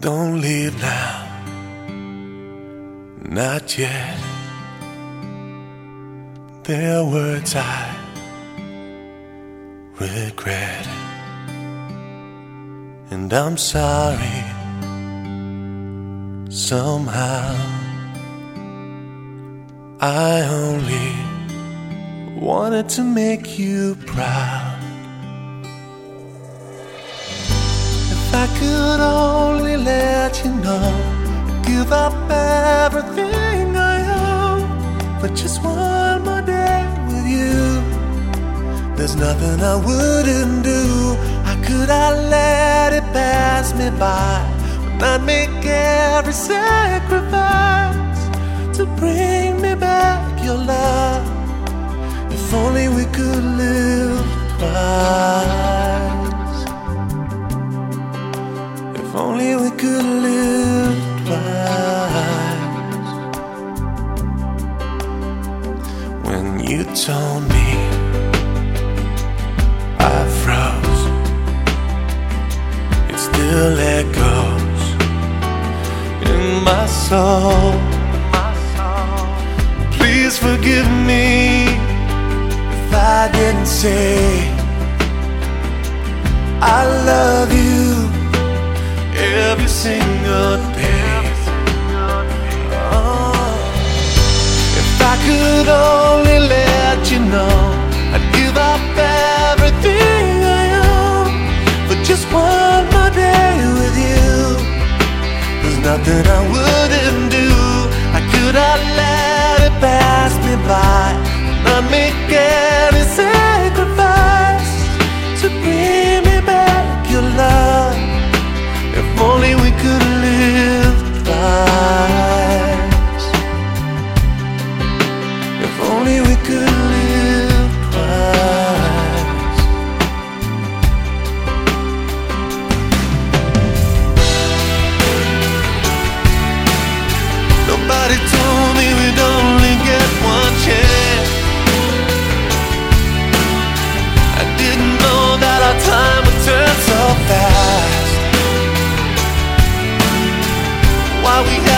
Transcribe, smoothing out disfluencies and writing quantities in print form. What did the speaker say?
Don't leave now, not yet. There are words I regret, and I'm sorry. Somehow I only wanted to make you proud. If I could only let you know, give up everything I own for just one more day with you. There's nothing I wouldn't do. How could I let it pass me by when I'd make every sacrifice to bring me back your love? If only we could live twice. If only we could live twice. When you told me, I froze. It still echoes in my soul. Please forgive me if I didn't say I love you every single day. Oh, if I could only let you know, I'd give up everything I own for just one more day with you. There's nothing I wouldn't do. How could I let it pass me by, not make any sacrifice to bring me back your love? If only we could live twice. If only we could live twice. Nobody told me we'd only get one chance. I didn't know that our time would turn so fast. Why we